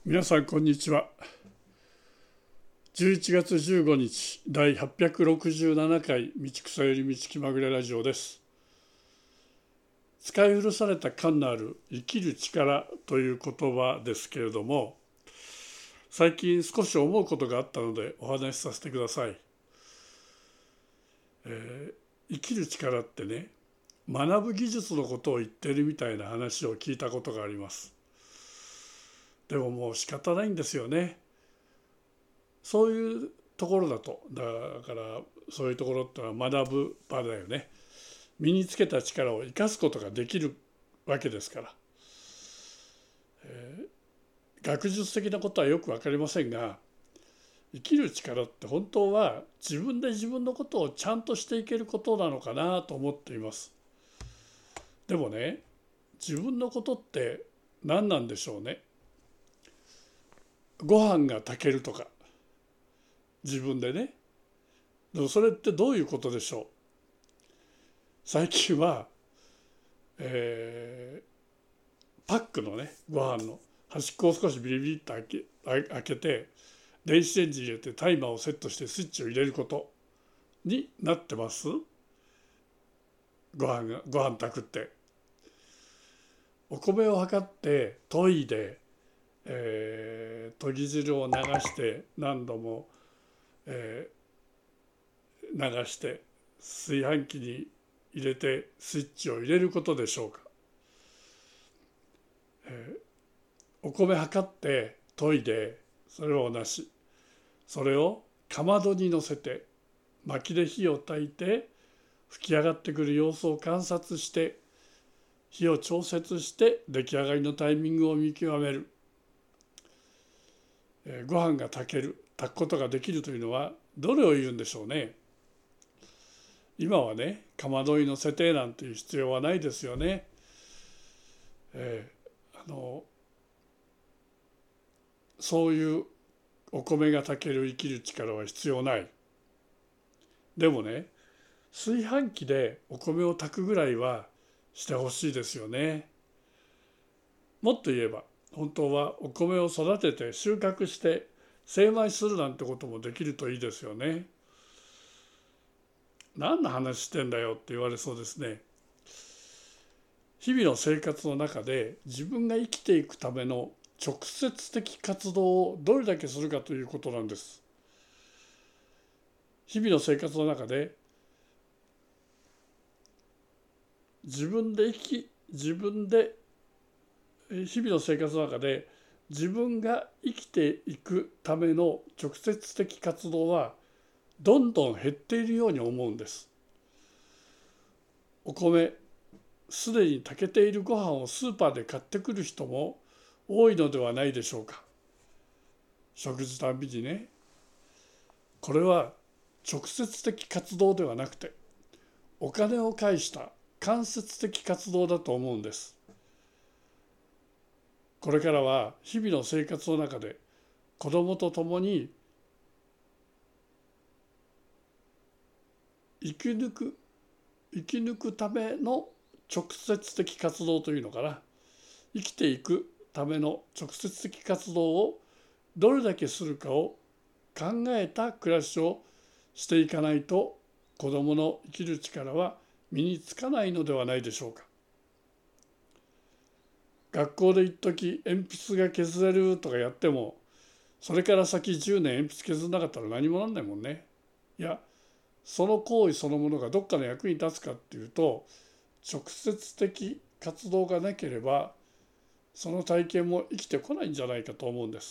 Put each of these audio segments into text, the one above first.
皆さんこんにちは。11月15日第867回道草より道気まぐれラジオです。使い古された感のある生きる力という言葉ですけれども、最近少し思うことがあったのでお話しさせてください。生きる力ってね、学ぶ技術のことを言っているみたいな話を聞いたことがあります。でももう仕方ないんですよね。そういうところだと。だからそういうところってのは学ぶ場だよね。身につけた力を生かすことができるわけですから、学術的なことはよく分かりませんが、生きる力って本当は自分で自分のことをちゃんとしていけることなのかなと思っています。でもね、自分のことって何なんでしょうね。ご飯が炊けるとか、自分でね。でもそれってどういうことでしょう。最近は、パックのねご飯の端っこを少しビリビリっと開けて電子レンジに入れてタイマーをセットしてスイッチを入れることになってます。ご飯炊くってお米を測って研いで、研ぎ汁を流して何度も、流して炊飯器に入れてスイッチを入れることでしょうか。お米測って研いでそれは同じ。それをかまどに乗せて薪で火を焚いて吹き上がってくる様子を観察して火を調節して出来上がりのタイミングを見極める。ご飯が炊くことができるというのはどれを言うんでしょうね。今はね、かまどに乗せてなんていう必要はないですよね。そういうお米が炊ける生きる力は必要ない。でもね、炊飯器でお米を炊くぐらいはしてほしいですよね。もっと言えば本当はお米を育てて収穫して精米するなんてこともできるといいですよね。何の話してんだよって言われそうですね。日々の生活の中で自分が生きていくための直接的活動をどれだけするかということなんです。日々の生活の中で自分で日々の生活の中で自分が生きていくための直接的活動はどんどん減っているように思うんです。お米、すでに炊けているご飯をスーパーで買ってくる人も多いのではないでしょうか。食事たびにね。これは直接的活動ではなくてお金を介した間接的活動だと思うんです。これからは日々の生活の中で子どもと共に生き抜くための直接的活動というのかな、生きていくための直接的活動をどれだけするかを考えた暮らしをしていかないと子どもの生きる力は身につかないのではないでしょうか。学校で一時鉛筆が削れるとかやってもそれから先10年鉛筆削らなかったら何もなんないもんね。いや、その行為そのものがどっかの役に立つかっていうと直接的活動がなければその体験も生きてこないんじゃないかと思うんです。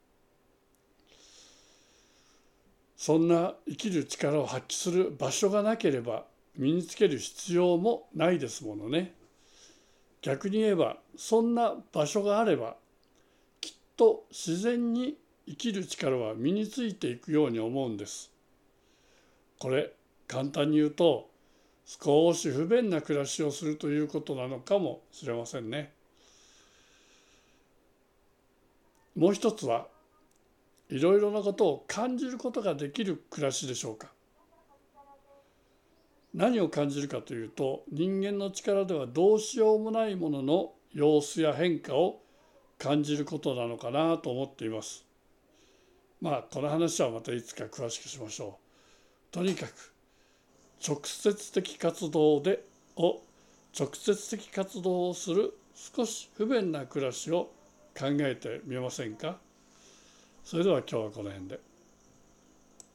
そんな生きる力を発揮する場所がなければ身につける必要もないですものね。逆に言えばそんな場所があればきっと自然に生きる力は身についていくように思うんです。これ簡単に言うと少し不便な暮らしをするということなのかもしれませんね。もう一つはいろいろなことを感じることができる暮らしでしょうか。何を感じるかというと人間の力ではどうしようもないものの様子や変化を感じることなのかなと思っています。この話はまたいつか詳しくしましょう。とにかく直接的活動をする少し不便な暮らしを考えてみませんか。それでは今日はこの辺で。